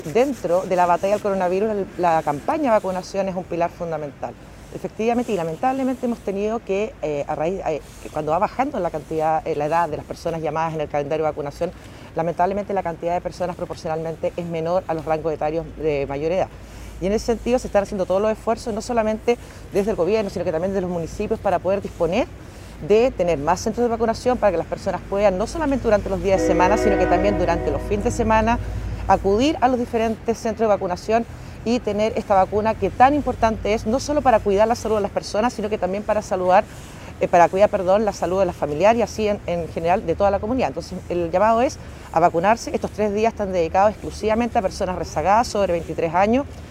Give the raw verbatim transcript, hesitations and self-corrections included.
Dentro de la batalla del coronavirus, la campaña de vacunación es un pilar fundamental. Efectivamente y lamentablemente hemos tenido que, eh, a raíz, eh, que cuando va bajando la cantidad, eh, la edad de las personas llamadas en el calendario de vacunación, lamentablemente la cantidad de personas proporcionalmente es menor a los rangos etarios de mayor edad. Y en ese sentido se están haciendo todos los esfuerzos, no solamente desde el gobierno, sino que también desde los municipios para poder disponer de tener más centros de vacunación para que las personas puedan, no solamente durante los días de semana, sino que también durante los fines de semana, acudir a los diferentes centros de vacunación y tener esta vacuna que tan importante es, no solo para cuidar la salud de las personas, sino que también para saludar, eh, para cuidar perdón, la salud de las familiares y así en, en general de toda la comunidad. Entonces el llamado es a vacunarse. Estos tres días están dedicados exclusivamente a personas rezagadas sobre veintitrés años,